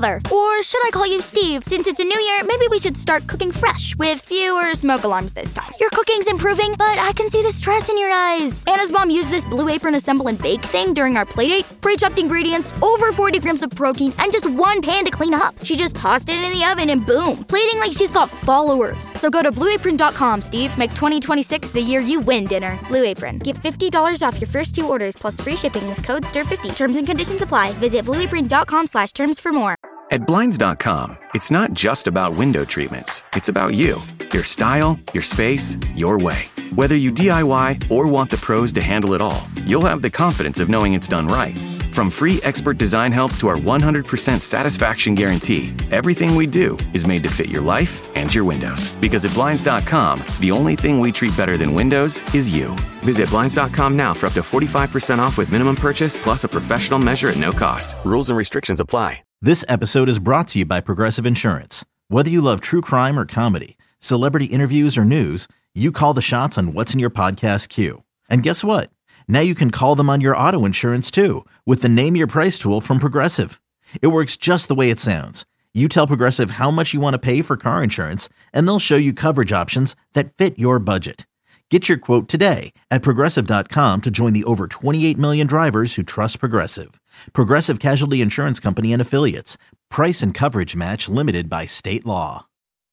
Father. Or should I call you Steve? Since it's a new year, maybe we should start cooking fresh with fewer smoke alarms this time. Your cooking's improving, but I can see the stress in your eyes. Anna's mom used this Blue Apron assemble and bake thing during our playdate. Pre-chopped ingredients, over 40 grams of protein, and just one pan to clean up. She just tossed it in the oven and boom, plating like she's got followers. So go to blueapron.com, Steve. Make 2026 the year you win dinner. Blue Apron. Get $50 off your first 2 orders plus free shipping with code STIR50. Terms and conditions apply. Visit blueapron.com/terms for more. At Blinds.com, it's not just about window treatments. It's about you, your style, your space, your way. Whether you DIY or want the pros to handle it all, you'll have the confidence of knowing it's done right. From free expert design help to our 100% satisfaction guarantee, everything we do is made to fit your life and your windows. Because at Blinds.com, the only thing we treat better than windows is you. Visit Blinds.com now for up to 45% off with minimum purchase plus a professional measure at no cost. Rules and restrictions apply. This episode is brought to you by Progressive Insurance. Whether you love true crime or comedy, celebrity interviews or news, you call the shots on what's in your podcast queue. And guess what? Now you can call them on your auto insurance too with the Name Your Price tool from Progressive. It works just the way it sounds. You tell Progressive how much you want to pay for car insurance, and they'll show you coverage options that fit your budget. Get your quote today at Progressive.com to join the over 28 million drivers who trust Progressive. Progressive Casualty Insurance Company and Affiliates. Price and coverage match limited by state law.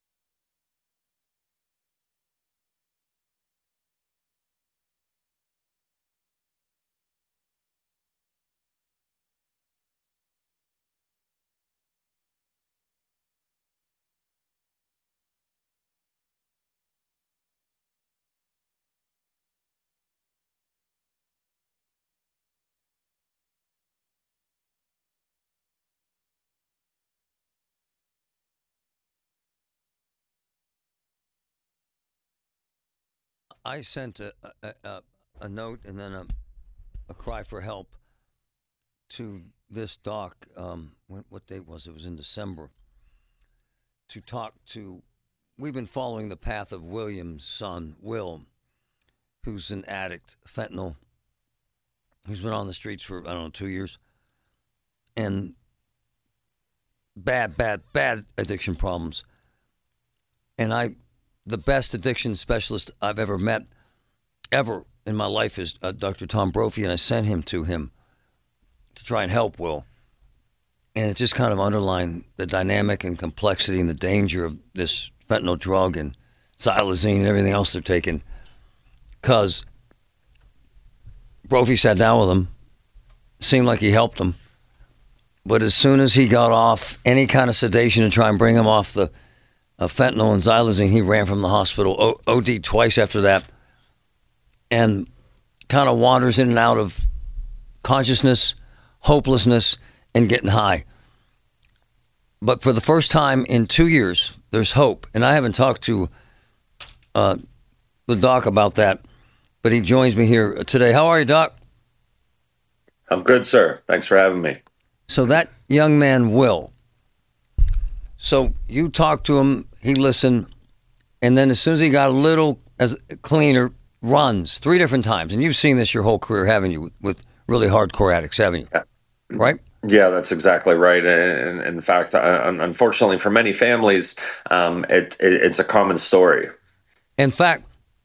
I sent a note and then a cry for help to this doc. What date was it? It was in December. To talk to, we've been following the path of William's son, Will, who's an addict, fentanyl, who's been on the streets for, 2 years. And bad addiction problems. And the best addiction specialist I've ever met, ever in my life, is Dr. Tom Brophy, and I sent him to try and help Will. And it just kind of underlined the dynamic and complexity and the danger of this fentanyl drug and xylazine and everything else they're taking. Because Brophy sat down with him, seemed like he helped him, but as soon as he got off any kind of sedation to try and bring him off the fentanyl and xylazine, he ran from the hospital, OD'd twice after that, and kind of wanders in and out of consciousness, hopelessness, and getting high. But for the first time in 2 years, there's hope. And I haven't talked to the doc about that, but he joins me here today. How are you, Doc? I'm good, sir. Thanks for having me. So that young man, Will, so you talked to him, he listened, and then as soon as he got a little cleaner, runs 3 different times. And you've seen this your whole career, haven't you, with really hardcore addicts, haven't you? Right? Yeah, that's exactly right. And in fact, unfortunately for many families, it's a common story. In fact,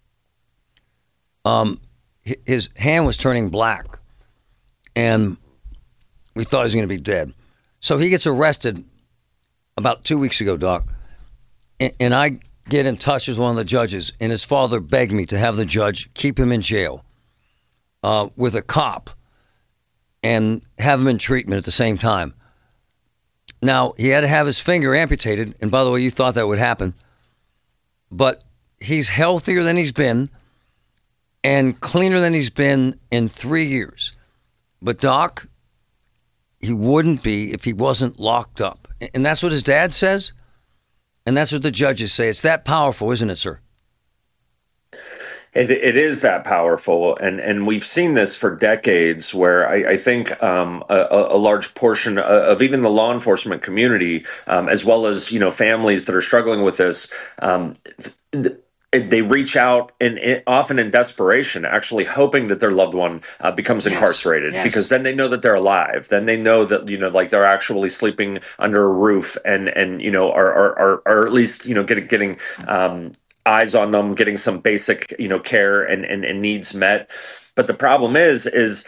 his hand was turning black, and we thought he was going to be dead. So he gets arrested about 2 weeks ago, Doc, and I get in touch with one of the judges, and his father begged me to have the judge keep him in jail with a cop and have him in treatment at the same time. Now, he had to have his finger amputated, and by the way, you thought that would happen, but he's healthier than he's been and cleaner than he's been in 3 years. But, Doc, he wouldn't be if he wasn't locked up. And that's what his dad says, and that's what the judges say. It's that powerful, isn't it, sir? It is that powerful, and we've seen this for decades, where I think a large portion of even the law enforcement community, as well as families that are struggling with this, they reach out and often in desperation, actually hoping that their loved one becomes incarcerated, because then they know that they're alive. Then they know that, like they're actually sleeping under a roof and are at least, getting eyes on them, getting some basic, care and needs met. But the problem is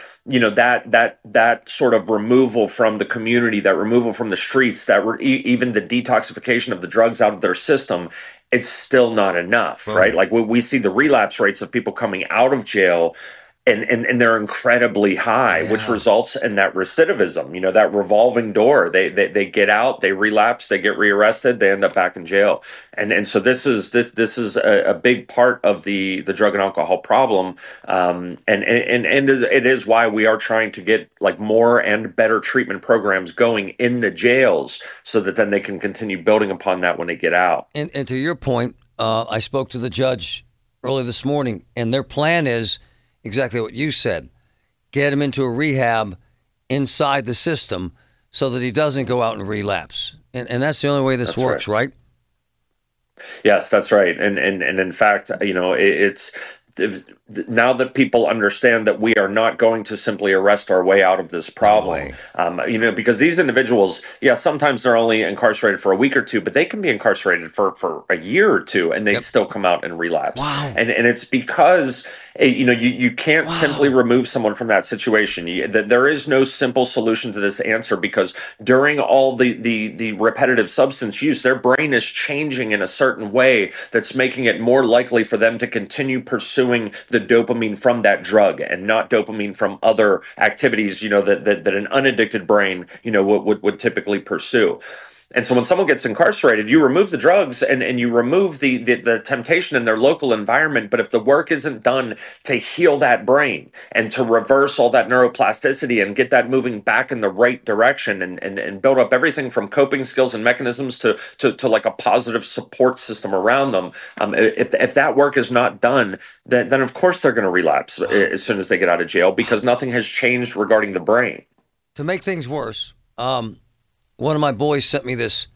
that sort of removal from the community, that removal from the streets, even the detoxification of the drugs out of their system, it's still not enough, right? Like we see the relapse rates of people coming out of jail, and they're incredibly high, which results in that recidivism, that revolving door. They get out, they relapse, they get rearrested, they end up back in jail. And so this is a big part of the drug and alcohol problem. And it is why we are trying to get like more and better treatment programs going in the jails, so that then they can continue building upon that when they get out. And to your point, I spoke to the judge early this morning, and their plan is exactly what you said. Get him into a rehab inside the system so that he doesn't go out and relapse. And that's the only way this works, right? Yes, that's right. And in fact, it's now that people understand that we are not going to simply arrest our way out of this problem, because these individuals, sometimes they're only incarcerated for a week or two, but they can be incarcerated for a year or two, and they still come out and relapse. Wow. And it's because you can't simply remove someone from that situation. There is no simple solution to this answer, because during all the repetitive substance use, their brain is changing in a certain way that's making it more likely for them to continue pursuing the dopamine from that drug and not dopamine from other activities, that an unaddicted brain, would typically pursue. And so when someone gets incarcerated, you remove the drugs and you remove the temptation in their local environment. But if the work isn't done to heal that brain and to reverse all that neuroplasticity and get that moving back in the right direction and build up everything from coping skills and mechanisms to like a positive support system around them, if that work is not done, then of course they're going to relapse as soon as they get out of jail, because nothing has changed regarding the brain. To make things worse, one of my boys sent me this,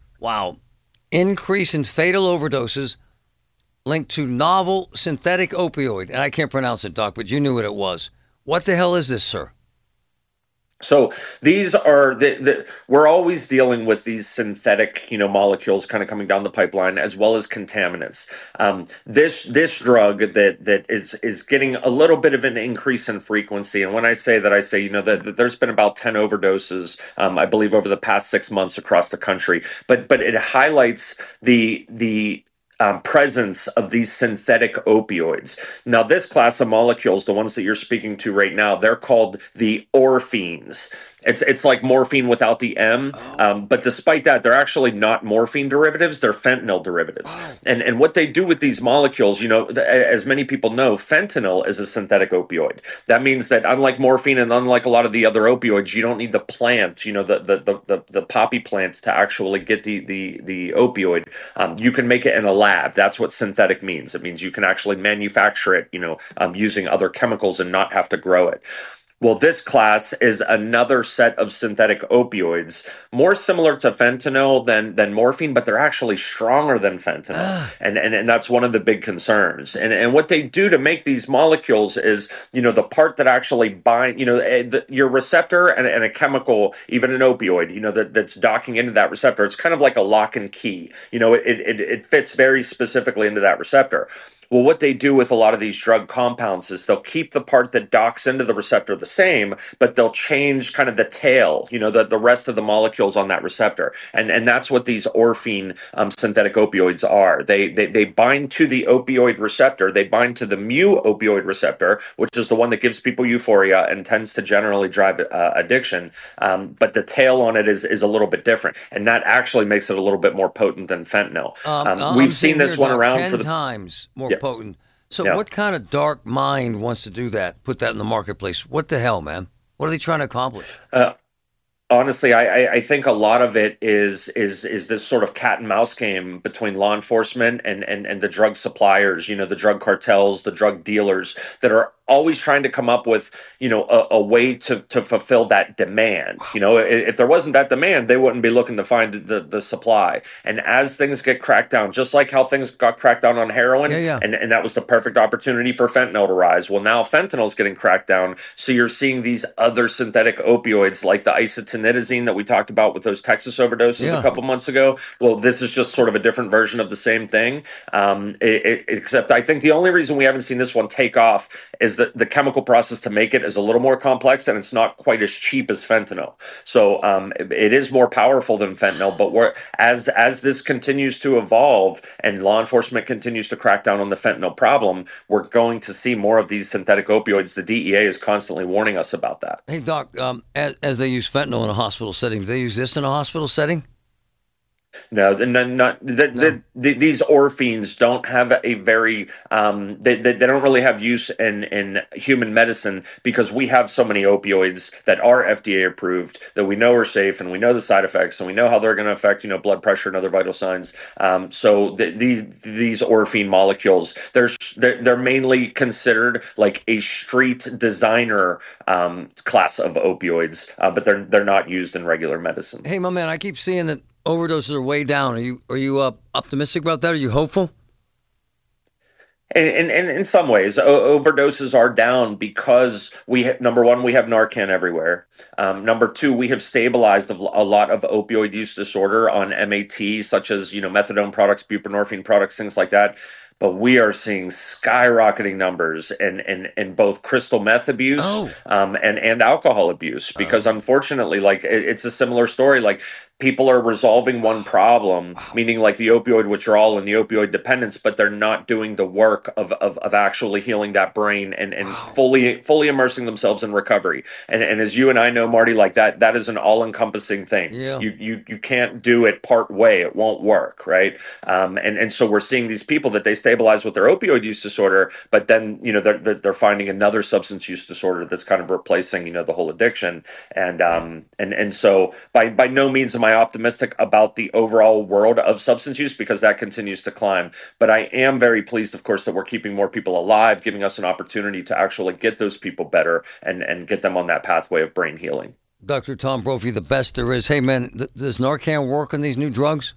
increase in fatal overdoses linked to novel synthetic opioid. And I can't pronounce it, Doc, but you knew what it was. What the hell is this, sir? So these are we're always dealing with these synthetic, molecules kind of coming down the pipeline, as well as contaminants. This drug that is getting a little bit of an increase in frequency. And when I say that, that there's been about 10 overdoses, I believe, over the past 6 months across the country. But it highlights the presence of these synthetic opioids. Now, this class of molecules, the ones that you're speaking to right now, they're called the orphines. It's like morphine without the M, but despite that, they're actually not morphine derivatives, they're fentanyl derivatives. And what they do with these molecules, as many people know, fentanyl is a synthetic opioid. That means that unlike morphine and unlike a lot of the other opioids, you don't need the plant, the poppy plants to actually get the opioid. You can make it in a lab. That's what synthetic means. It means you can actually manufacture it, using other chemicals and not have to grow it. Well, this class is another set of synthetic opioids, more similar to fentanyl than morphine, but they're actually stronger than fentanyl. And that's one of the big concerns. And what they do to make these molecules is, the part that actually bind, your receptor and a chemical, even an opioid, that's docking into that receptor. It's kind of like a lock and key. It fits very specifically into that receptor. Well, what they do with a lot of these drug compounds is they'll keep the part that docks into the receptor the same, but they'll change kind of the tail, the rest of the molecules on that receptor. And that's what these orphine synthetic opioids are. They bind to the opioid receptor. They bind to the mu opioid receptor, which is the one that gives people euphoria and tends to generally drive addiction. But the tail on it is a little bit different. And that actually makes it a little bit more potent than fentanyl. We've seen this one around 10 for times more potent. So what kind of dark mind wants to do that, put that in the marketplace? What the hell, man? What are they trying to accomplish? Honestly, I think a lot of it is this sort of cat and mouse game between law enforcement and the drug suppliers, the drug cartels, the drug dealers that are always trying to come up with, a way to fulfill that demand. If there wasn't that demand, they wouldn't be looking to find the supply. And as things get cracked down, just like how things got cracked down on heroin, and that was the perfect opportunity for fentanyl to rise. Well, now fentanyl is getting cracked down, so you're seeing these other synthetic opioids like the isotretinoin that we talked about with those Texas overdoses a couple months ago. Well, this is just sort of a different version of the same thing. Except I think the only reason we haven't seen this one take off is that the chemical process to make it is a little more complex, and it's not quite as cheap as fentanyl. So it is more powerful than fentanyl. But as this continues to evolve and law enforcement continues to crack down on the fentanyl problem, we're going to see more of these synthetic opioids. The DEA is constantly warning us about that. Hey, Doc, as they use fentanyl in a hospital setting, do they use this in a hospital setting? No, these orphines don't have a very they don't really have use in human medicine, because we have so many opioids that are FDA approved that we know are safe, and we know the side effects, and we know how they're going to affect blood pressure and other vital signs. So these orphan molecules, they're mainly considered like a street designer class of opioids, but they're not used in regular medicine. Hey, my man, I keep seeing that overdoses are way down. Are you optimistic about that? Are you hopeful? In some ways, overdoses are down because number one, we have Narcan everywhere. Number two, we have stabilized a lot of opioid use disorder on MAT, such as methadone products, buprenorphine products, things like that. But we are seeing skyrocketing numbers in both crystal meth abuse and alcohol abuse, because unfortunately, like it's a similar story. Like, people are resolving one problem, meaning like the opioid withdrawal and the opioid dependence, but they're not doing the work of actually healing that brain and fully immersing themselves in recovery. And as you and I know, Marty, like that is an all-encompassing thing. Yeah. You can't do it part way. It won't work, right? And so we're seeing these people that they stabilize with their opioid use disorder, but then they're finding another substance use disorder that's kind of replacing the whole addiction. And so by no means am I optimistic about the overall world of substance use, because that continues to climb. But I am very pleased, of course, that we're keeping more people alive, giving us an opportunity to actually get those people better and get them on that pathway of brain healing. Dr. Tom Brophy, the best there is. Hey, man, does Narcan work on these new drugs?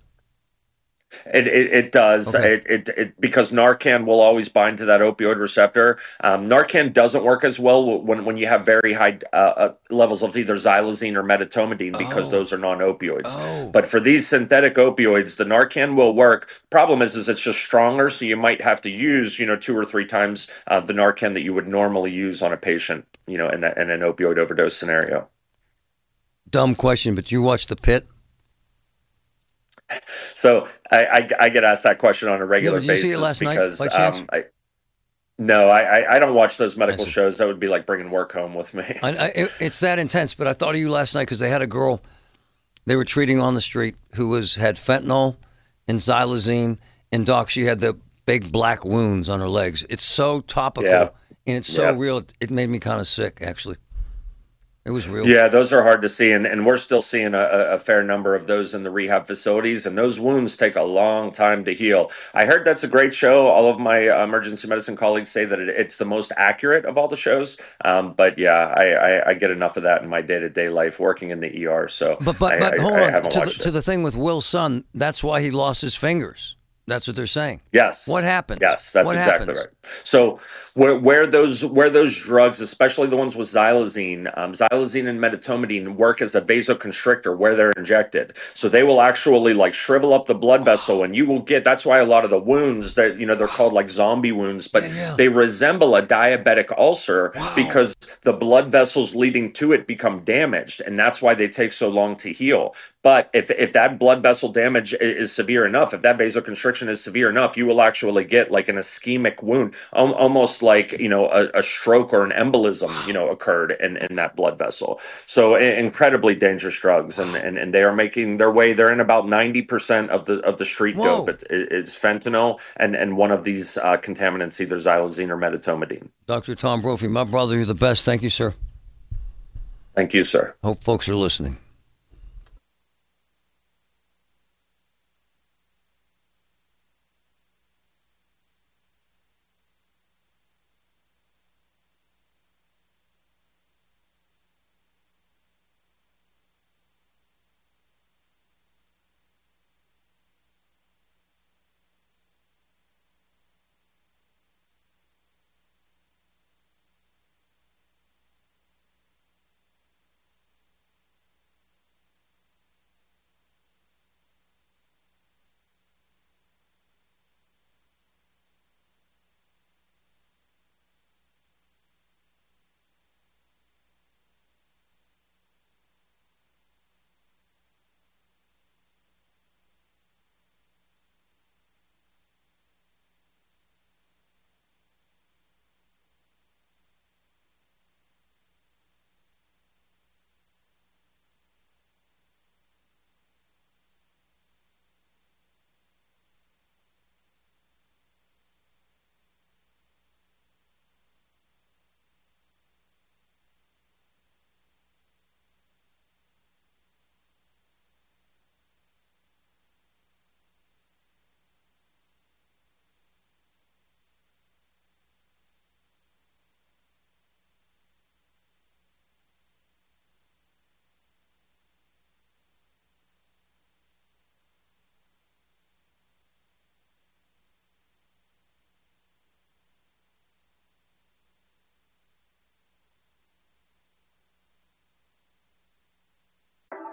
It does. Okay. It because Narcan will always bind to that opioid receptor. Narcan doesn't work as well when you have very high levels of either xylazine or medetomidine, because those are non-opioids. But for these synthetic opioids, the Narcan will work. Problem is it's just stronger, so you might have to use 2 or 3 times the Narcan that you would normally use on a patient, in an opioid overdose scenario. Dumb question, but you watch The Pit? So I get asked that question on a regular did you basis see it last because night, by chance? I don't watch those medical shows. That would be like bringing work home with me. It's that intense. But I thought of you last night because they had a girl they were treating on the street who had fentanyl and xylazine, and Doc, she had the big black wounds on her legs. It's so topical and it's so real. It made me kind of sick, actually. It was real. Yeah, those are hard to see, and we're still seeing a fair number of those in the rehab facilities, and those wounds take a long time to heal. I heard that's a great show. All of my emergency medicine colleagues say that it's the most accurate of all the shows. But yeah, I get enough of that in my day-to-day life working in the ER. So, but hold on to the thing with Will's son. That's why he lost his fingers. That's what they're saying. Yes. What happened? Yes, that's exactly right. So where those drugs, especially the ones with xylazine and medetomidine, work as a vasoconstrictor where they're injected. So they will actually like shrivel up the blood vessel, and you will get. That's why a lot of the wounds that they're called like zombie wounds, but they resemble a diabetic ulcer because the blood vessels leading to it become damaged, and that's why they take so long to heal. But if that blood vessel damage is severe enough, if that vasoconstriction is severe enough, you will actually get like an ischemic wound, almost like, a stroke or an embolism, occurred in that blood vessel. So incredibly dangerous drugs, and they are making their way. They're in about 90% of the street dope. It's fentanyl and one of these contaminants, either xylazine or medetomidine. Dr. Tom Brophy, my brother, you're the best. Thank you, sir. Thank you, sir. Hope folks are listening.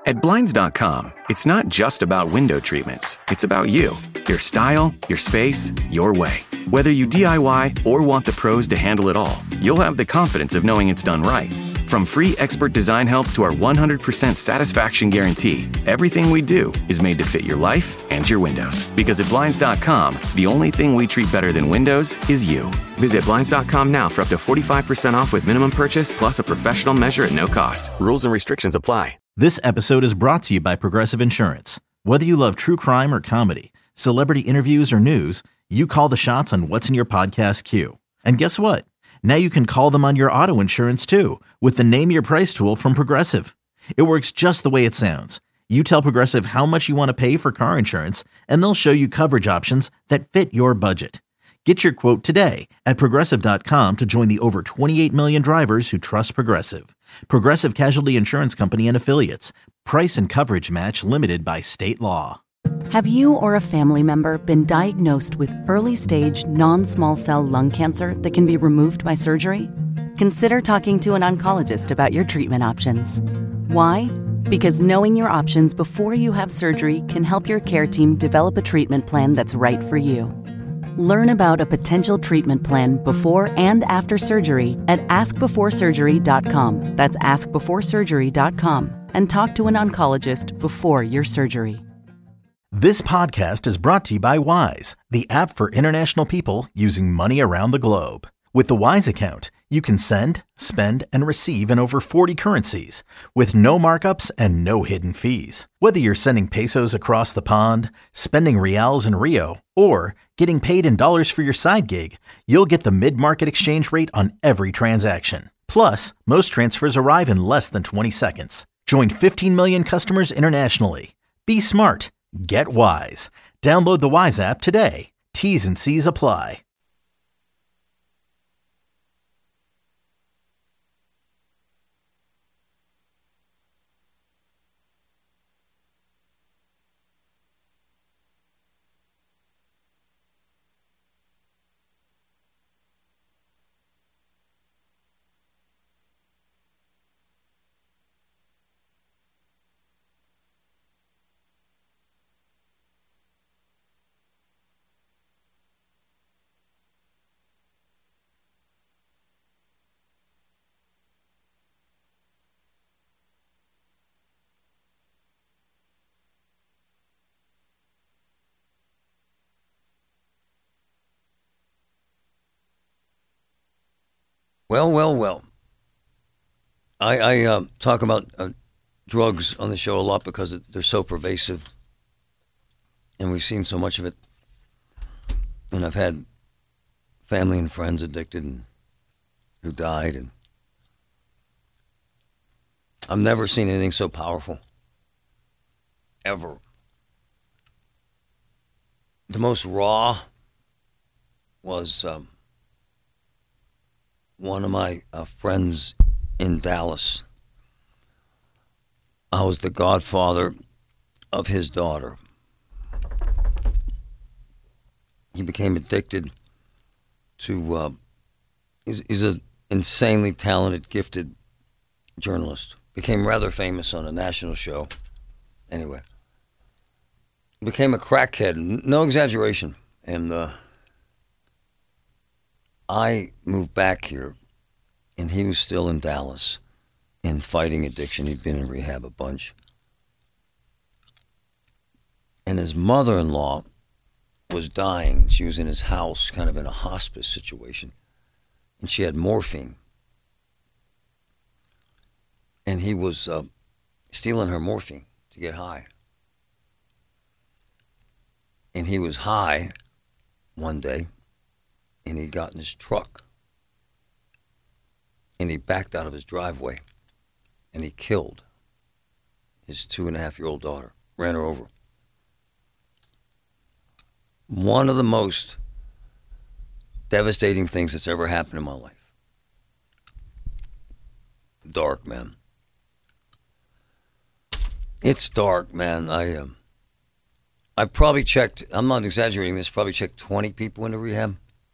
At Blinds.com, it's not just about window treatments. It's about you, your style, your space, your way. Whether you DIY or want the pros to handle it all, you'll have the confidence of knowing it's done right. From free expert design help to our 100% satisfaction guarantee, everything we do is made to fit your life and your windows. Because at Blinds.com, the only thing we treat better than windows is you. Visit Blinds.com now for up to 45% off with minimum purchase plus a professional measure at no cost. Rules and restrictions apply. This episode is brought to you by Progressive Insurance. Whether you love true crime or comedy, celebrity interviews or news, you call the shots on what's in your podcast queue. And guess what? Now you can call them on your auto insurance too with the Name Your Price tool from Progressive. It works just the way it sounds. You tell Progressive how much you want to pay for car insurance, and they'll show you coverage options that fit your budget. Get your quote today at Progressive.com to join the over 28 million drivers who trust Progressive. Progressive Casualty Insurance Company and Affiliates. Price and coverage match limited by state law. Have you or a family member been diagnosed with early-stage non-small cell lung cancer that can be removed by surgery? Consider talking to an oncologist about your treatment options. Why? Because knowing your options before you have surgery can help your care team develop a treatment plan that's right for you. Learn about a potential treatment plan before and after surgery at askbeforesurgery.com. That's askbeforesurgery.com. And talk to an oncologist before your surgery. This podcast is brought to you by Wise, the app for international people using money around the globe. With the Wise account, you can send, spend, and receive in over 40 currencies with no markups and no hidden fees. Whether you're sending pesos across the pond, spending reals in Rio, or getting paid in dollars for your side gig, you'll get the mid-market exchange rate on every transaction. Plus, most transfers arrive in less than 20 seconds. Join 15 million customers internationally. Be smart. Get Wise. Download the Wise app today. T's and C's apply. Well. I talk about drugs on the show a lot because they're so pervasive, and we've seen so much of it. And I've had family and friends addicted and who died, and I've never seen anything so powerful, ever. The most raw was one of my friends in Dallas. I was the godfather of his daughter. He became addicted to, he's an insanely talented, gifted journalist. Became rather famous on a national show. Anyway. Became a crackhead, no exaggeration. And I moved back here, and he was still in Dallas and fighting addiction. He'd been in rehab a bunch. And his mother-in-law was dying. She was in his house, kind of in a hospice situation. And she had morphine. And he was stealing her morphine to get high. And he was high one day, and he got in his truck. And he backed out of his driveway, and he killed his 2.5-year-old daughter, ran her over. One of the most devastating things that's ever happened in my life. Dark, man. It's dark, man. I've probably checked, I'm not exaggerating this, probably checked 20 people into rehab.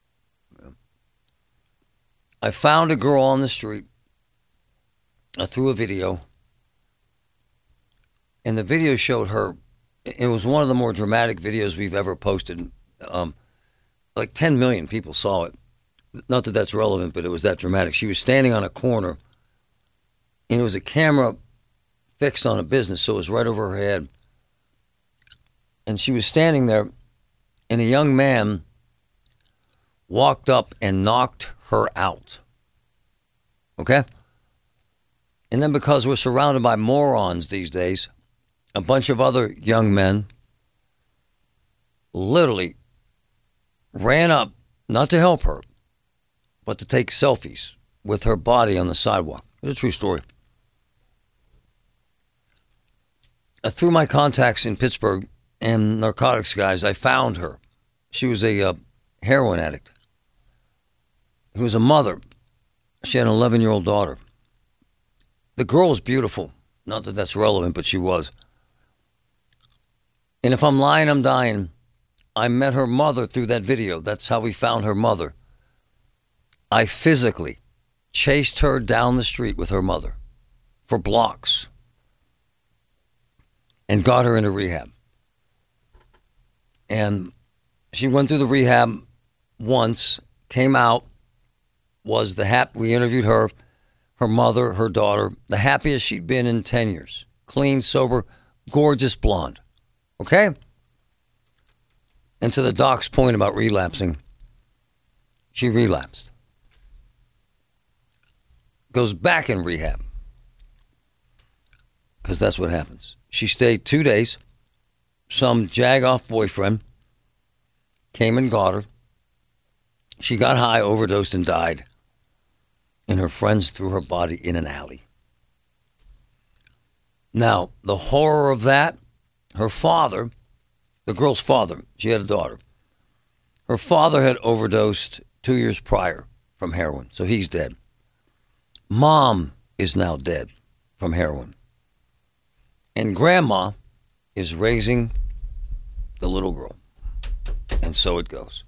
I found a girl on the street. I threw a video. And the video showed her. It was one of the more dramatic videos we've ever posted. Like 10 million people saw it. Not that that's relevant, but it was that dramatic. She was standing on a corner, and it was a camera fixed on a business, so it was right over her head. And she was standing there, and a young man walked up and knocked her out. Okay? And then because we're surrounded by morons these days, a bunch of other young men literally ran up, not to help her, but to take selfies with her body on the sidewalk. It's a true story. Through my contacts in Pittsburgh and narcotics guys, I found her. She was a heroin addict. Who was a mother. She had an 11-year-old daughter. The girl was beautiful. Not that that's relevant, but she was. And if I'm lying, I'm dying. I met her mother through that video. That's how we found her mother. I physically chased her down the street with her mother for blocks and got her into rehab. And she went through the rehab once, came out, was we interviewed her, her mother, her daughter, the happiest she'd been in 10 years. Clean, sober, gorgeous blonde. Okay? And to the doc's point about relapsing, she relapsed. Goes back in rehab. Because that's what happens. She stayed 2 days. Some jag-off boyfriend came and got her. She got high, overdosed, and died. And her friends threw her body in an alley. Now, the horror of that, her father, the girl's father, she had a daughter. Her father had overdosed 2 years prior from heroin, so he's dead. Mom is now dead from heroin. And grandma is raising the little girl. And so it goes.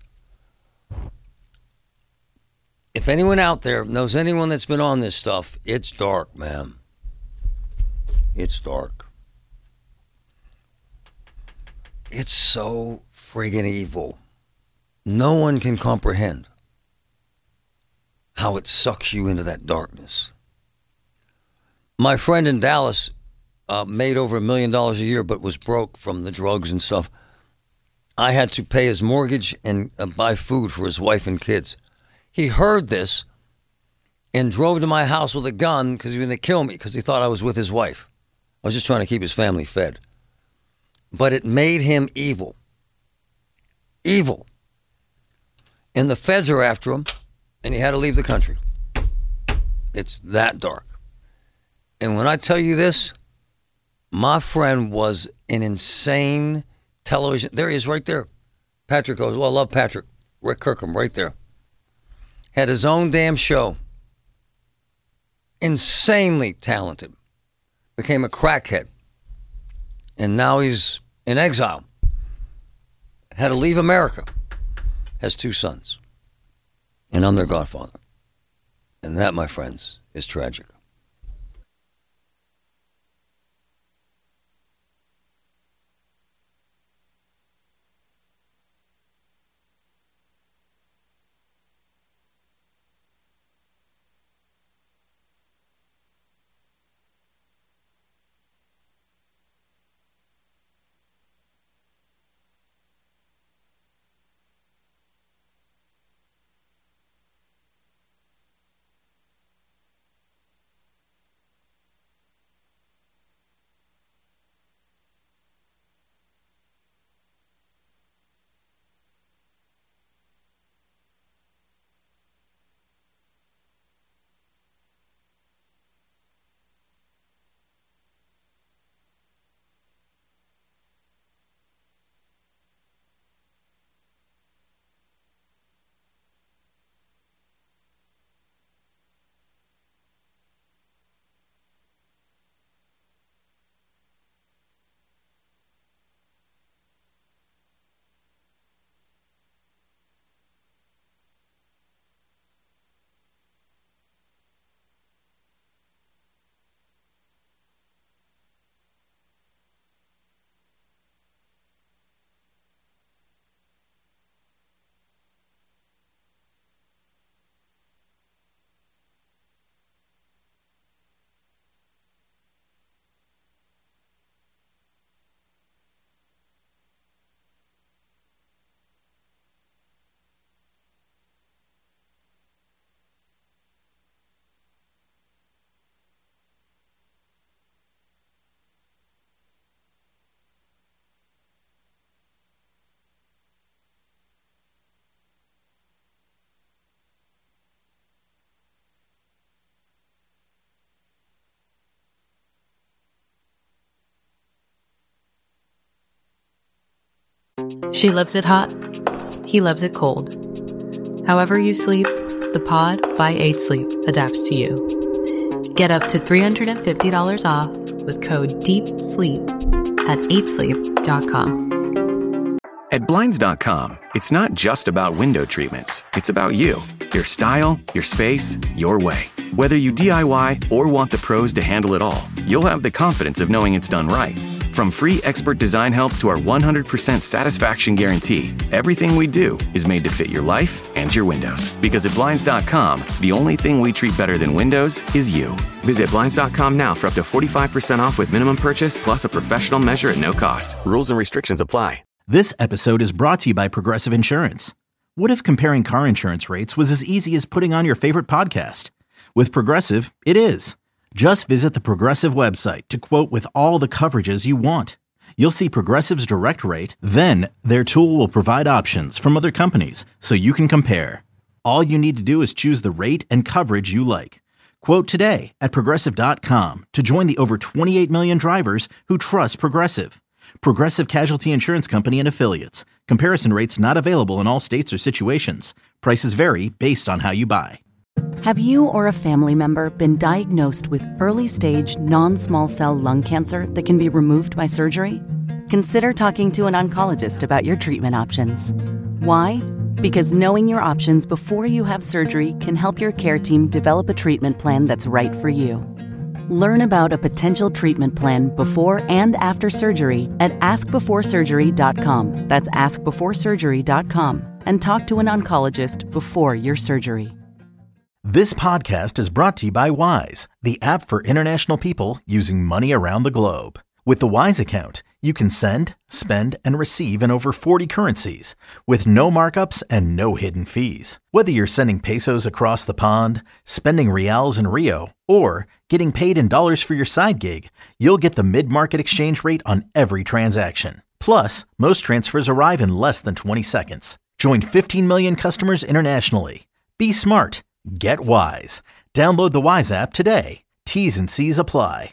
If anyone out there knows anyone that's been on this stuff, it's dark, man. It's dark. It's so friggin' evil. No one can comprehend how it sucks you into that darkness. My friend in Dallas made over $1 million a year, but was broke from the drugs and stuff. I had to pay his mortgage and buy food for his wife and kids. He heard this and drove to my house with a gun because he was going to kill me because he thought I was with his wife. I was just trying to keep his family fed. But it made him evil. Evil. And the feds are after him, and he had to leave the country. It's that dark. And when I tell you this, my friend was an insane television. There he is right there. Patrick goes, well, I love Patrick. Rick Kirkham right there. Had his own damn show. Insanely talented. Became a crackhead. And now he's in exile. Had to leave America. Has 2 sons. And I'm their godfather. And that, my friends, is tragic. She loves it hot. He loves it cold. However you sleep, the Pod by 8 Sleep adapts to you. Get up to $350 off with code DEEPSLEEP at 8sleep.com. At Blinds.com, it's not just about window treatments. It's about you, your style, your space, your way. Whether you DIY or want the pros to handle it all, you'll have the confidence of knowing it's done right. From free expert design help to our 100% satisfaction guarantee, everything we do is made to fit your life and your windows. Because at Blinds.com, the only thing we treat better than windows is you. Visit Blinds.com now for up to 45% off with minimum purchase plus a professional measure at no cost. Rules and restrictions apply. This episode is brought to you by Progressive Insurance. What if comparing car insurance rates was as easy as putting on your favorite podcast? With Progressive, it is. Just visit the Progressive website to quote with all the coverages you want. You'll see Progressive's direct rate, then their tool will provide options from other companies so you can compare. All you need to do is choose the rate and coverage you like. Quote today at Progressive.com to join the over 28 million drivers who trust Progressive. Progressive Casualty Insurance Company and Affiliates. Comparison rates not available in all states or situations. Prices vary based on how you buy. Have you or a family member been diagnosed with early-stage non-small cell lung cancer that can be removed by surgery? Consider talking to an oncologist about your treatment options. Why? Because knowing your options before you have surgery can help your care team develop a treatment plan that's right for you. Learn about a potential treatment plan before and after surgery at askbeforesurgery.com. That's askbeforesurgery.com. And talk to an oncologist before your surgery. This podcast is brought to you by Wise, the app for international people using money around the globe. With the Wise account, you can send, spend, and receive in over 40 currencies with no markups and no hidden fees. Whether you're sending pesos across the pond, spending reals in Rio, or getting paid in dollars for your side gig, you'll get the mid-market exchange rate on every transaction. Plus, most transfers arrive in less than 20 seconds. Join 15 million customers internationally. Be smart. Get Wise. Download the Wise app today. T's and C's apply.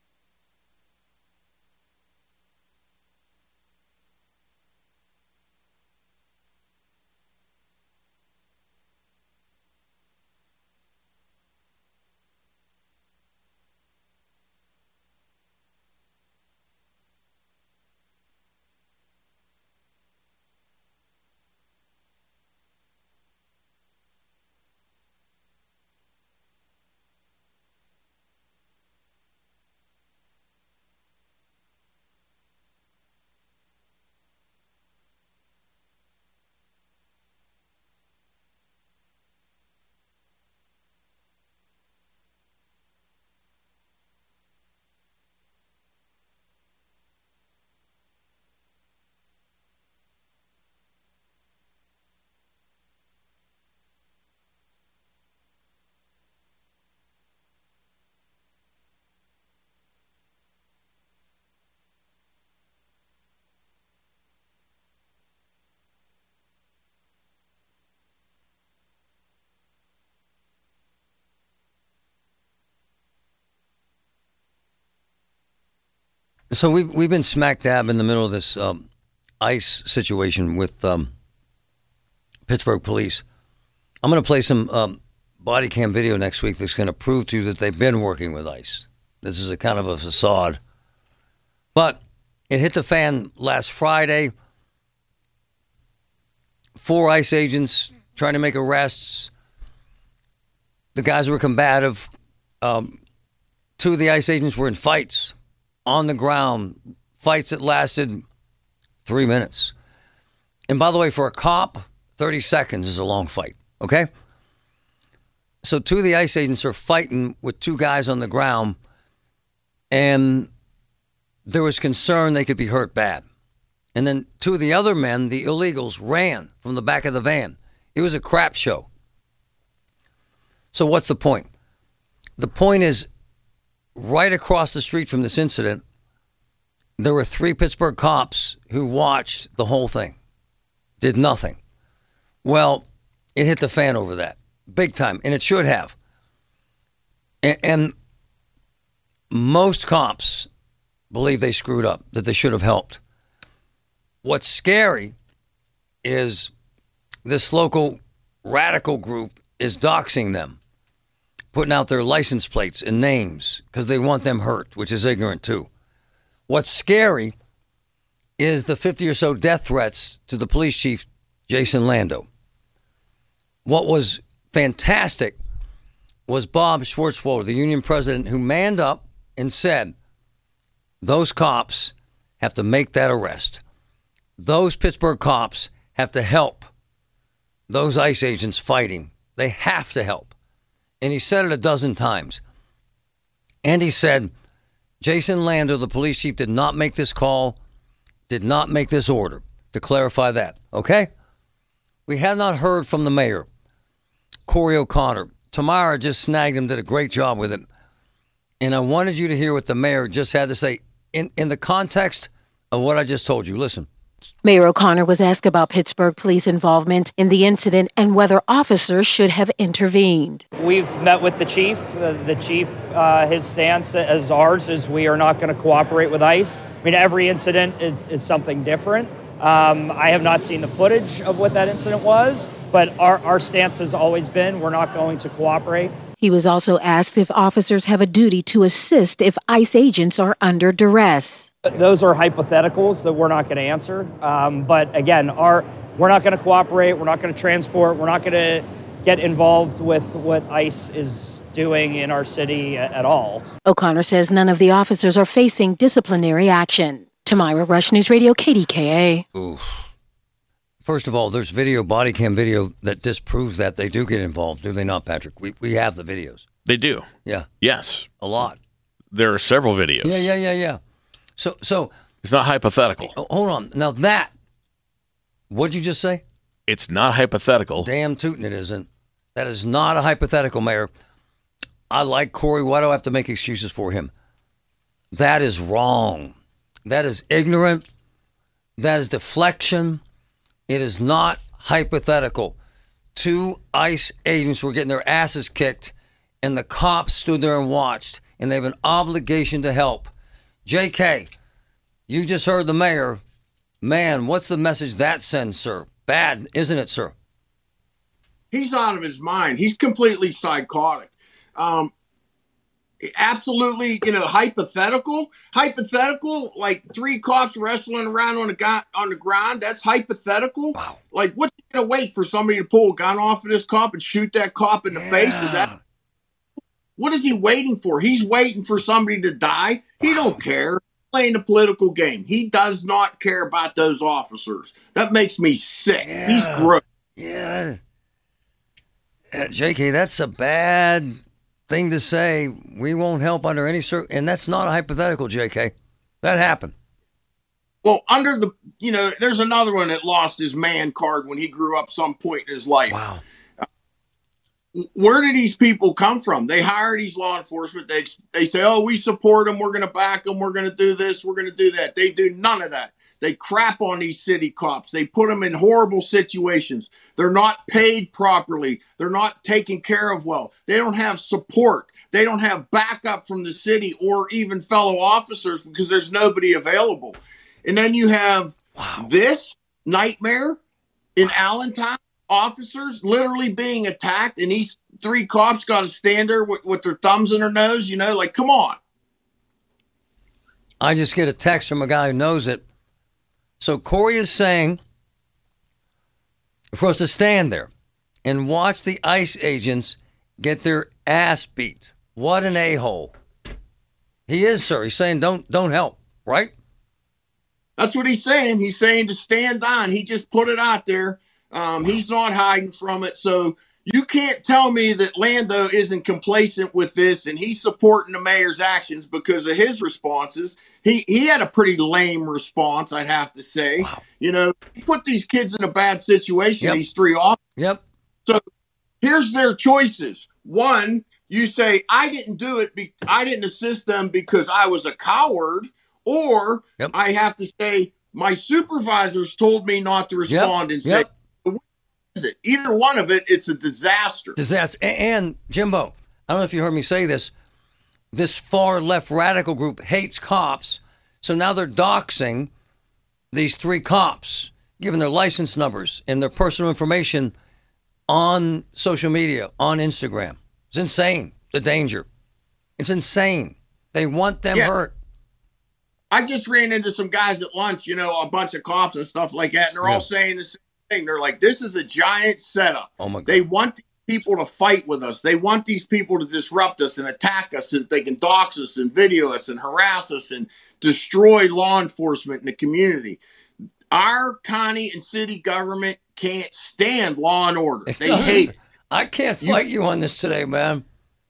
So we've been smack dab in the middle of this ICE situation with Pittsburgh police. I'm going to play some body cam video next week that's going to prove to you that they've been working with ICE. This is a kind of a facade. But it hit the fan last Friday. 4 ICE agents trying to make arrests. The guys were combative. 2 of the ICE agents were in fights on the ground, fights that lasted 3 minutes. And by the way, for a cop, 30 seconds is a long fight, okay? So 2 of the ICE agents are fighting with 2 guys on the ground, and there was concern they could be hurt bad. And then 2 of the other men, the illegals, ran from the back of the van. It was a crap show. So what's the point? The point is, right across the street from this incident, there were 3 Pittsburgh cops who watched the whole thing, did nothing. Well, it hit the fan over that, big time, and it should have. And most cops believe they screwed up, that they should have helped. what's scary is this local radical group is doxing them, putting out their license plates and names because they want them hurt, which is ignorant too. What's scary is the 50 or so death threats to the police chief, Jason Lando. What was fantastic was Bob Schwartzwalder, the union president, who manned up and said, those cops have to make that arrest. Those Pittsburgh cops have to help those ICE agents fighting. They have to help. And he said it a dozen times. And he said, Jason Lando, the police chief, did not make this call, did not make this order, to clarify that. Okay? We have not heard from the mayor, Corey O'Connor. Tamara just snagged him, did a great job with it. And I wanted you to hear what the mayor just had to say in the context of what I just told you. Listen. Mayor O'Connor was asked about Pittsburgh police involvement in the incident and whether officers should have intervened. We've met with the chief. His stance, as ours, is we are not going to cooperate with ICE. I mean, every incident is something different. I have not seen the footage of what that incident was, but our stance has always been we're not going to cooperate. He was also asked if officers have a duty to assist if ICE agents are under duress. Those are hypotheticals that we're not going to answer. But again, we're not going to cooperate. We're not going to transport. We're not going to get involved with what ICE is doing in our city at all. O'Connor says none of the officers are facing disciplinary action. Tamira Rush News Radio, KDKA. Oof. First of all, there's body cam video that disproves that they do get involved, do they not, Patrick? We have the videos. They do. Yeah. Yes. A lot. There are several videos. Yeah. So it's not hypothetical. Hold on. Now what'd you just say? It's not hypothetical. Damn tootin' it isn't. That is not a hypothetical, Mayor. I like Corey. Why do I have to make excuses for him? That is wrong. That is ignorant. That is deflection. It is not hypothetical. 2 ICE agents were getting their asses kicked, and the cops stood there and watched, and they have an obligation to help. JK, you just heard the mayor. Man, what's the message that sends, sir? Bad, isn't it, sir? He's out of his mind. He's completely psychotic. Absolutely, hypothetical, like 3 cops wrestling around on the ground. That's hypothetical. Wow. Like, what's he going to wait for somebody to pull a gun off of this cop and shoot that cop in the face? What is he waiting for? He's waiting for somebody to die. He don't care. Playing a political game. He does not care about those officers. That makes me sick. Yeah. He's gross. Yeah. JK, that's a bad thing to say. We won't help under any and that's not a hypothetical, JK. That happened. Well, there's another one that lost his man card when he grew up some point in his life. Wow. Where do these people come from? They hire these law enforcement. They say, oh, we support them. We're going to back them. We're going to do this. We're going to do that. They do none of that. They crap on these city cops. They put them in horrible situations. They're not paid properly. They're not taken care of well. They don't have support. They don't have backup from the city or even fellow officers because there's nobody available. And then you have this nightmare in Allentown, officers literally being attacked, and these 3 cops got to stand there with their thumbs in their nose, like, come on. I just get a text from a guy who knows it. So Corey is saying for us to stand there and watch the ICE agents get their ass beat. What an a-hole. He is, sir. He's saying don't help, right? That's what he's saying. He's saying to stand on. He just put it out there. He's not hiding from it. So you can't tell me that Lando isn't complacent with this and he's supporting the mayor's actions because of his responses. He had a pretty lame response, I'd have to say. Wow. He put these kids in a bad situation, these 3 officers. Yep. So here's their choices. One, you say, I didn't do it. I didn't assist them because I was a coward. Or I have to say, my supervisors told me not to respond and say, it. Either one of it, it's a disaster. And Jimbo, I don't know if you heard me say this. This far left radical group hates cops, so now they're doxing these 3 cops, giving their license numbers and their personal information on social media, on Instagram. It's insane, the danger. It's insane. They want them hurt. I just ran into some guys at lunch, a bunch of cops and stuff like that, and they're all saying the same thing. They're like, this is a giant setup. Oh, my God. They want these people to fight with us. They want these people to disrupt us and attack us, and they can dox us and video us and harass us and destroy law enforcement in the community. Our county and city government can't stand law and order. They hate it. I can't fight you on this today, man.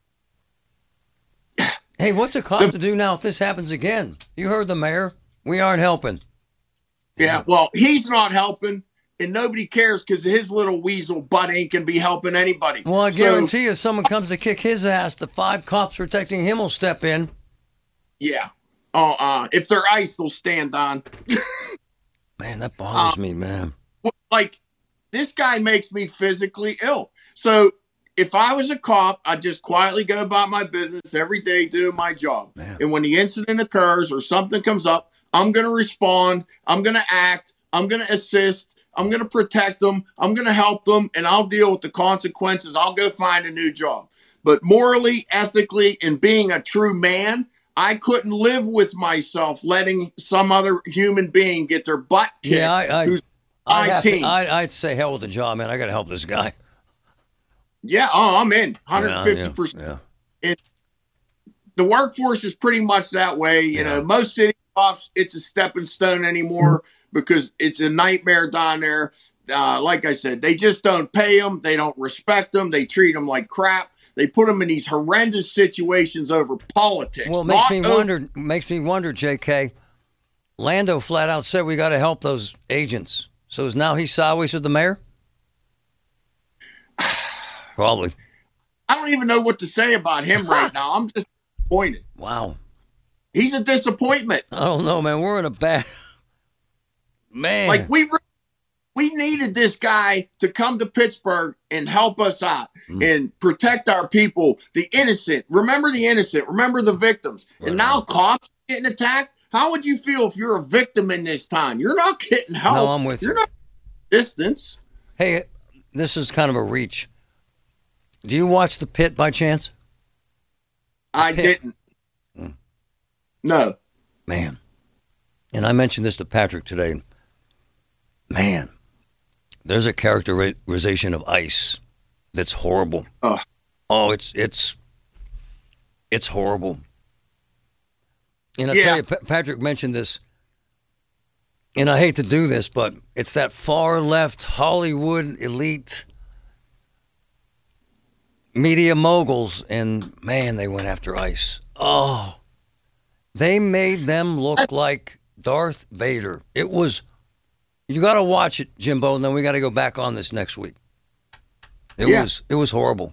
Hey, what's a cop to do now if this happens again? You heard the mayor. We aren't helping. Yeah, well, he's not helping, and nobody cares because his little weasel butt ain't going to be helping anybody. Well, I guarantee you, if someone comes to kick his ass, the 5 cops protecting him will step in. Yeah. If they're ICE, they'll stand on. Man, that bothers me, man. Like, this guy makes me physically ill. So if I was a cop, I'd just quietly go about my business every day doing my job. Man. And when the incident occurs or something comes up, I'm going to respond. I'm going to act. I'm going to assist. I'm going to protect them. I'm going to help them, and I'll deal with the consequences. I'll go find a new job. But morally, ethically, and being a true man, I couldn't live with myself letting some other human being get their butt kicked. Yeah, who's 19. I'd say hell with the job, man. I got to help this guy. Yeah, I'm in 150%. Yeah. And the workforce is pretty much that way. You know, most city cops, it's a stepping stone anymore because it's a nightmare down there. Like I said, they just don't pay them. They don't respect them. They treat them like crap. They put them in these horrendous situations over politics. Well, it makes me wonder, JK. Lando flat out said we got to help those agents. So is now he sideways with the mayor? Probably. I don't even know what to say about him right now. I'm just disappointed. Wow. He's a disappointment. I don't know, man. We're in a bad... Man. Like, we needed this guy to come to Pittsburgh and help us out and protect our people, the innocent. Remember the innocent. Remember the victims. Right. And now cops getting attacked. How would you feel if you're a victim in this time? You're not getting help. No, I'm with you. You're not distance. Hey, this is kind of a reach. Do you watch The Pit by chance? I didn't. No. Man. And I mentioned this to Patrick today. Man, there's a characterization of ICE that's horrible. Oh, it's horrible. And I tell you, Patrick mentioned this, and I hate to do this, but it's that far left Hollywood elite media moguls, and man, they went after ICE. Oh, they made them look like Darth Vader. It was, you got to watch it, Jimbo, and then we got to go back on this next week. It was horrible.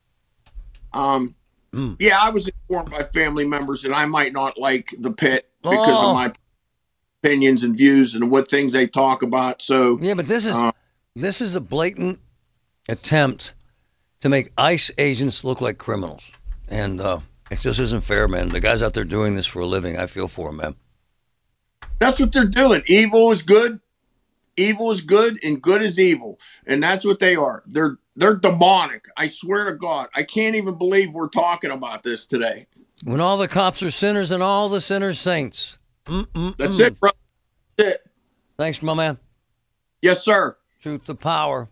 Yeah, I was informed by family members that I might not like The Pit because of my opinions and views and what things they talk about. So yeah, but this is a blatant attempt to make ICE agents look like criminals, and it just isn't fair, man. The guys out there doing this for a living, I feel for them, man. That's what they're doing. Evil is good. Evil is good, and good is evil, and that's what they are. They're demonic. I swear to God, I can't even believe we're talking about this today. When all the cops are sinners and all the sinners saints. That's it, bro. That's it. Thanks, my man. Yes, sir. Truth to power.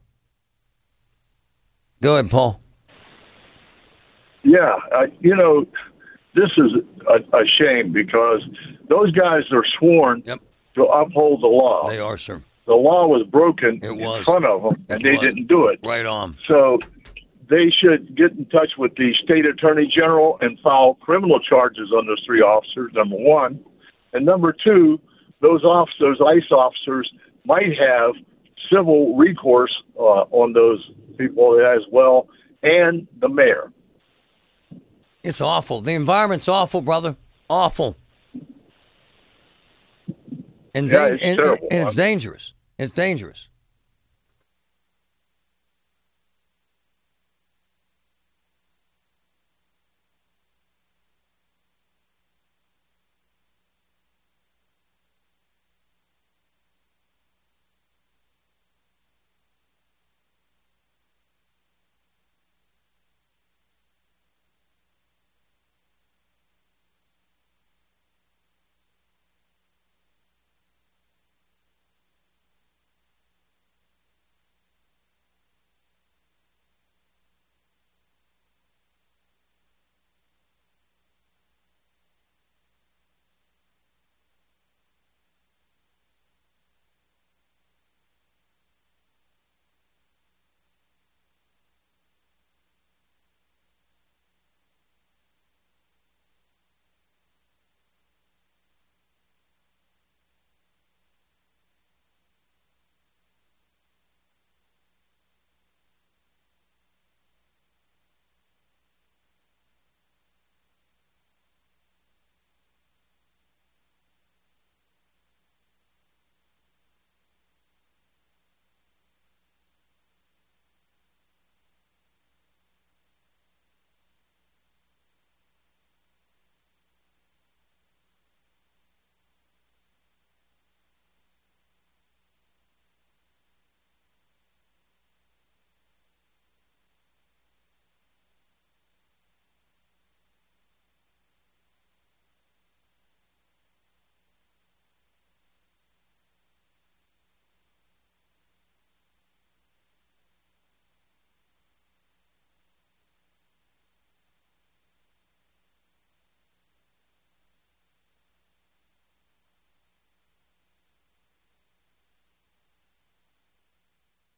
Go ahead, Paul. Yeah, this is a shame because those guys are sworn to uphold the law. They are, sir. The law was broken in front of them, and they didn't do it. Right on. So they should get in touch with the state attorney general and file criminal charges on those 3 officers, number one. And number two, those ICE officers might have civil recourse on those people as well, and the mayor. It's awful. The environment's awful, brother. Awful. And terrible. And it's dangerous. It's dangerous.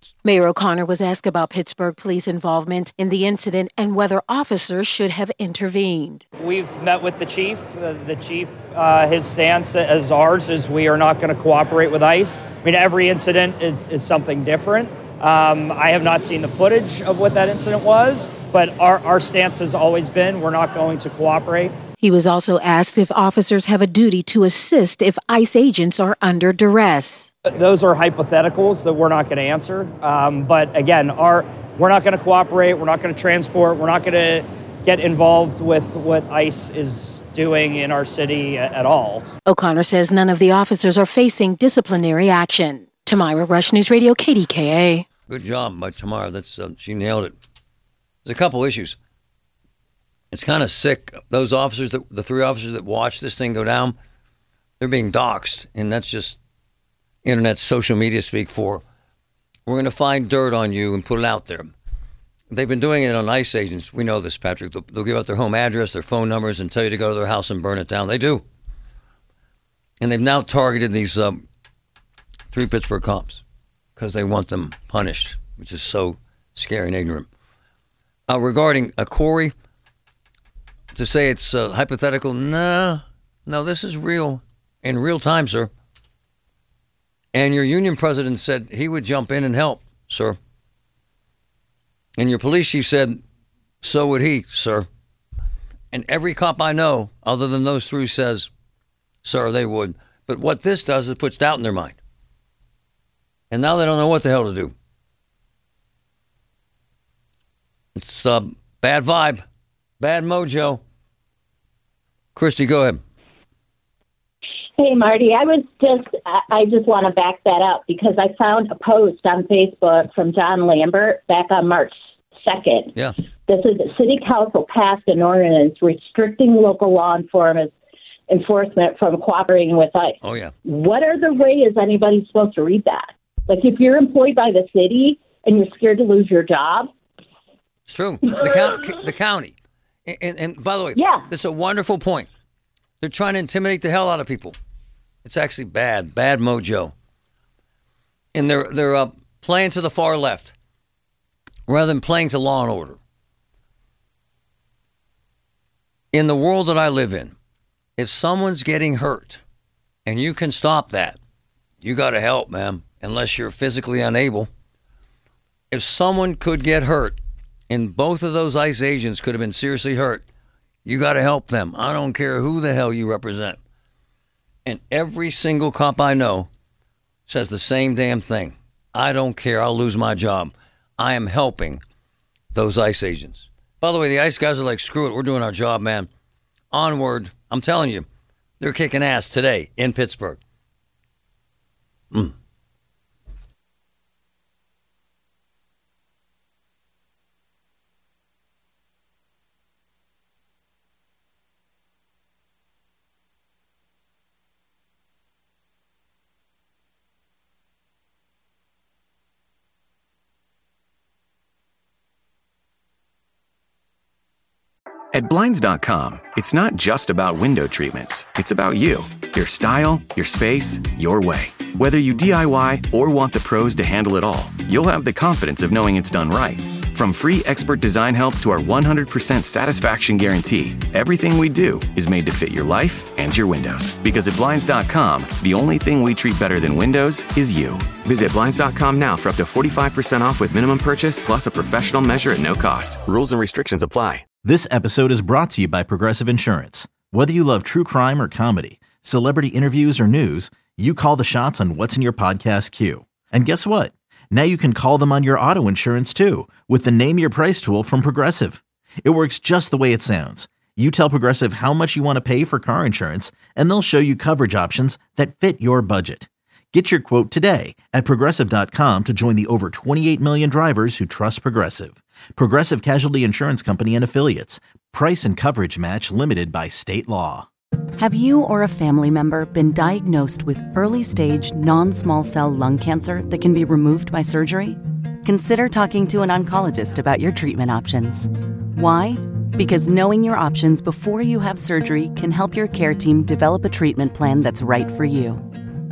Mayor O'Connor was asked about Pittsburgh police involvement in the incident and whether officers should have intervened. We've met with the chief. His stance, as ours, is we are not going to cooperate with ICE. I mean, every incident is something different. I have not seen the footage of what that incident was, but our stance has always been we're not going to cooperate. He was also asked if officers have a duty to assist if ICE agents are under duress. Those are hypotheticals that we're not going to answer. But again, we're not going to cooperate. We're not going to transport. We're not going to get involved with what ICE is doing in our city at all. O'Connor says none of the officers are facing disciplinary action. Tamira Rush, News Radio, KDKA. Good job by Tamara. She nailed it. There's a couple issues. It's kind of sick. Those officers, the 3 officers that watched this thing go down, they're being doxxed, and that's just internet social media speak for, we're going to find dirt on you and put it out there. They've been doing it on ICE agents. We know this, Patrick. They'll give out their home address, their phone numbers, and tell you to go to their house and burn it down. They do. And they've now targeted these 3 Pittsburgh cops because they want them punished, which is so scary and ignorant. Regarding Corey, to say it's hypothetical, no, this is real, in real time, sir. And your union president said he would jump in and help, sir. And your police chief said, so would he, sir. And every cop I know, other than those 3, says, sir, they would. But what this does is it puts doubt in their mind. And now they don't know what the hell to do. It's a bad vibe, bad mojo. Christy, go ahead. Hey, Marty, I just want to back that up because I found a post on Facebook from John Lambert back on March 2nd. Yeah. This is the City Council passed an ordinance restricting local law enforcement from cooperating with ICE. Oh, yeah. What other way is anybody supposed to read that? Like, if you're employed by the city and you're scared to lose your job? It's true. The county. And by the way, yeah, that's a wonderful point. They're trying to intimidate the hell out of people. It's actually bad mojo. And they're playing to the far left rather than playing to law and order. In the world that I live in, if someone's getting hurt and you can stop that, you got to help, man, unless you're physically unable. If someone could get hurt and both of those ICE agents could have been seriously hurt, you got to help them. I don't care who the hell you represent. And every single cop I know says the same damn thing. I don't care. I'll lose my job. I am helping those ICE agents. By the way, the ICE guys are like, screw it. We're doing our job, man. Onward. I'm telling you, they're kicking ass today in Pittsburgh. At Blinds.com, it's not just about window treatments. It's about you, your style, your space, your way. Whether you DIY or want the pros to handle it all, you'll have the confidence of knowing it's done right. From free expert design help to our 100% satisfaction guarantee, everything we do is made to fit your life and your windows. Because at Blinds.com, the only thing we treat better than windows is you. Visit Blinds.com now for up to 45% off with minimum purchase plus a professional measure at no cost. Rules and restrictions apply. This episode is brought to you by Progressive Insurance. Whether you love true crime or comedy, celebrity interviews or news, you call the shots on what's in your podcast queue. And guess what? Now you can call them on your auto insurance too with the Name Your Price tool from Progressive. It works just the way it sounds. You tell Progressive how much you want to pay for car insurance, and they'll show you coverage options that fit your budget. Get your quote today at Progressive.com to join the over 28 million drivers who trust Progressive. Progressive Casualty Insurance Company and Affiliates. Price and coverage match limited by state law. Have you or a family member been diagnosed with early-stage non-small cell lung cancer that can be removed by surgery? Consider talking to an oncologist about your treatment options. Why? Because knowing your options before you have surgery can help your care team develop a treatment plan that's right for you.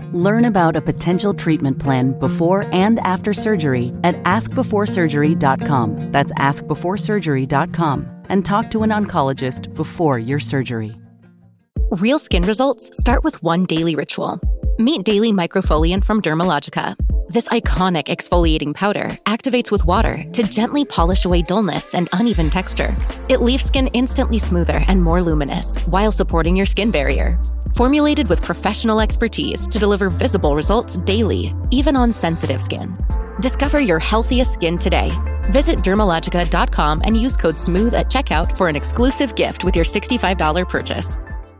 Learn about a potential treatment plan before and after surgery at askbeforesurgery.com. That's askbeforesurgery.com. And talk to an oncologist before your surgery. Real skin results start with one daily ritual. Meet Daily Microfoliant from Dermalogica. This iconic exfoliating powder activates with water to gently polish away dullness and uneven texture. It leaves skin instantly smoother and more luminous while supporting your skin barrier. Formulated with professional expertise to deliver visible results daily, even on sensitive skin. Discover your healthiest skin today. Visit Dermalogica.com and use code SMOOTH at checkout for an exclusive gift with your $65 purchase.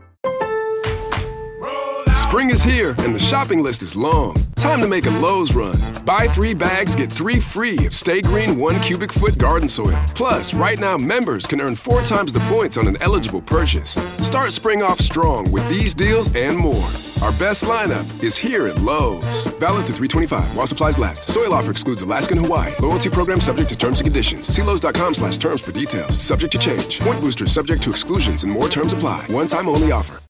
Spring is here and the shopping list is long. Time to make a Lowe's run. Buy 3 bags, get 3 free of Stay Green 1 cubic foot garden soil. Plus, right now members can earn 4 times the points on an eligible purchase. Start spring off strong with these deals and more. Our best lineup is here at Lowe's. Valid through 3/25 while supplies last. Soil offer excludes Alaska and Hawaii. Loyalty program subject to terms and conditions. See Lowe's.com/terms for details. Subject to change. Point boosters subject to exclusions and more terms apply. One time only offer.